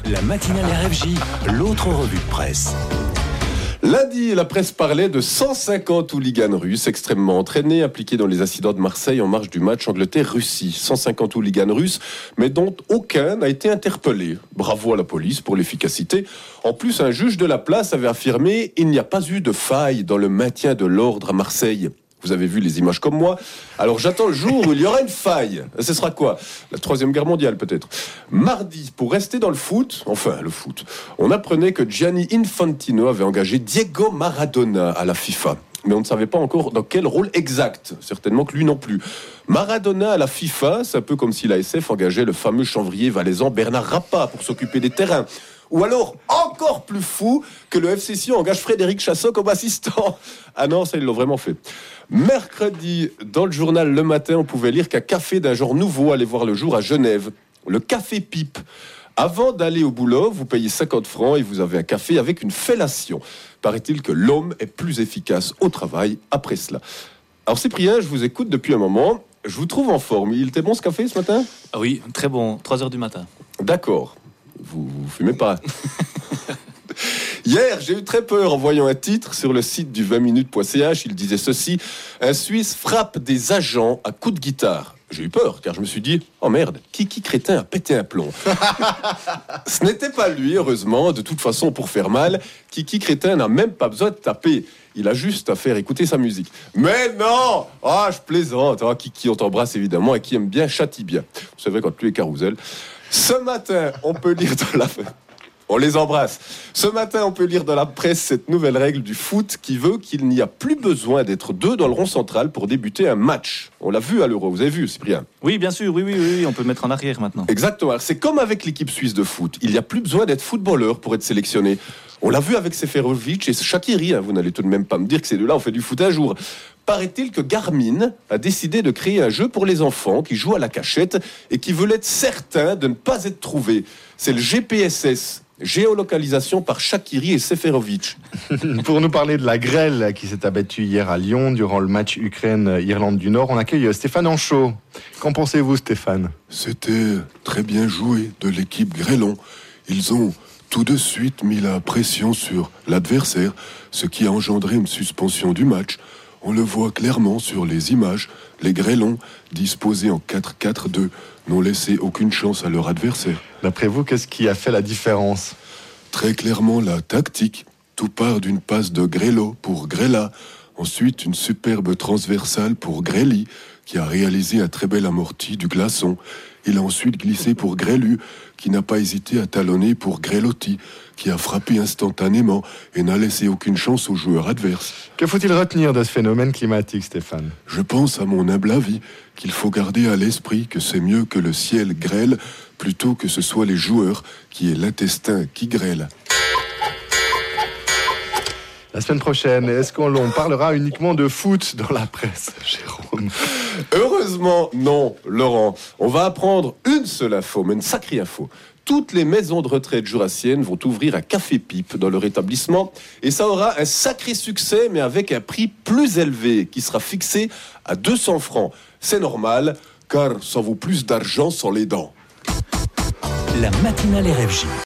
La matinale RFJ, l'autre revue de presse. Lundi, la presse parlait de 150 hooligans russes extrêmement entraînés impliqués dans les incidents de Marseille en marge du match Angleterre-Russie. 150 hooligans russes, mais dont aucun n'a été interpellé. Bravo à la police pour l'efficacité. En plus, un juge de la place avait affirmé « Il n'y a pas eu de faille dans le maintien de l'ordre à Marseille ». Vous avez vu les images comme moi. Alors j'attends le jour où il y aura une faille. Ce sera quoi ? La Troisième Guerre mondiale peut-être. Mardi, pour rester dans le foot, on apprenait que Gianni Infantino avait engagé Diego Maradona à la FIFA. Mais on ne savait pas encore dans quel rôle exact. Certainement que lui non plus. Maradona à la FIFA, c'est un peu comme si la SF engageait le fameux chanvrier valaisan Bernard Rappa pour s'occuper des terrains. Ou alors, encore plus fou, que le FC Sion engage Frédéric Chassot comme assistant. Ah non, ça, ils l'ont vraiment fait. Mercredi, dans le journal Le Matin, on pouvait lire qu'un café d'un genre nouveau allait voir le jour à Genève. Le Café Pipe. Avant d'aller au boulot, vous payez 50 francs et vous avez un café avec une fellation. Paraît-il que l'homme est plus efficace au travail après cela. Alors Cyprien, je vous écoute depuis un moment. Je vous trouve en forme. Il était bon ce café ce matin ? Ah oui, très bon. 3h du matin. D'accord. Vous fumez pas. Hier, j'ai eu très peur en voyant un titre sur le site du 20minutes.ch. Il disait ceci: un Suisse frappe des agents à coups de guitare. J'ai eu peur, car je me suis dit, oh merde, Kiki Crétin a pété un plomb. Ce n'était pas lui, heureusement. De toute façon, pour faire mal, Kiki Crétin n'a même pas besoin de taper. Il a juste à faire écouter sa musique. Mais non! Je plaisante. Kiki, on t'embrasse évidemment, et qui aime bien châtie bien. Vous savez, quand tu es carousel. Ce matin, on peut lire dans la... On les embrasse. Ce matin, on peut lire dans la presse cette nouvelle règle du foot qui veut qu'il n'y a plus besoin d'être deux dans le rond central pour débuter un match. On l'a vu à l'Euro, vous avez vu, Cyprien ? Oui, bien sûr, oui, on peut le mettre en arrière maintenant. Exactement. Alors, c'est comme avec l'équipe suisse de foot. Il n'y a plus besoin d'être footballeur pour être sélectionné. On l'a vu avec Seferovic et Shaqiri. Vous n'allez tout de même pas me dire que ces deux-là ont fait du foot un jour. Paraît-il que Garmin a décidé de créer un jeu pour les enfants qui jouent à la cachette et qui veulent être certains de ne pas être trouvés. C'est le GPSS. Géolocalisation par Shaqiri et Seferovic. Pour nous parler de la grêle qui s'est abattue hier à Lyon durant le match Ukraine-Irlande du Nord, on accueille Stéphane Anchaud. Qu'en pensez-vous, Stéphane ? C'était très bien joué de l'équipe Grêlon. Ils ont tout de suite mis la pression sur l'adversaire, ce qui a engendré une suspension du match. On le voit clairement sur les images. Les Grêlons, disposés en 4-4-2, n'ont laissé aucune chance à leur adversaire. D'après vous, qu'est-ce qui a fait la différence ? Très clairement, la tactique. Tout part d'une passe de Grelo pour Grella. Ensuite, une superbe transversale pour Grelli, qui a réalisé un très bel amorti du glaçon. Il a ensuite glissé pour Grelu, qui n'a pas hésité à talonner pour Grelotti, qui a frappé instantanément et n'a laissé aucune chance aux joueurs adverses. Que faut-il retenir de ce phénomène climatique, Stéphane ? Je pense, à mon humble avis, qu'il faut garder à l'esprit que c'est mieux que le ciel grêle, plutôt que ce soit les joueurs qui aient l'intestin qui grêle. La semaine prochaine, est-ce qu'on parlera uniquement de foot dans la presse, Jérôme ? Heureusement, non, Laurent. On va apprendre une seule info, mais une sacrée info. Toutes les maisons de retraite jurassiennes vont ouvrir un café-pipe dans leur établissement. Et ça aura un sacré succès, mais avec un prix plus élevé, qui sera fixé à 200 francs. C'est normal, car ça vaut plus d'argent sans les dents. La matinale RFJ.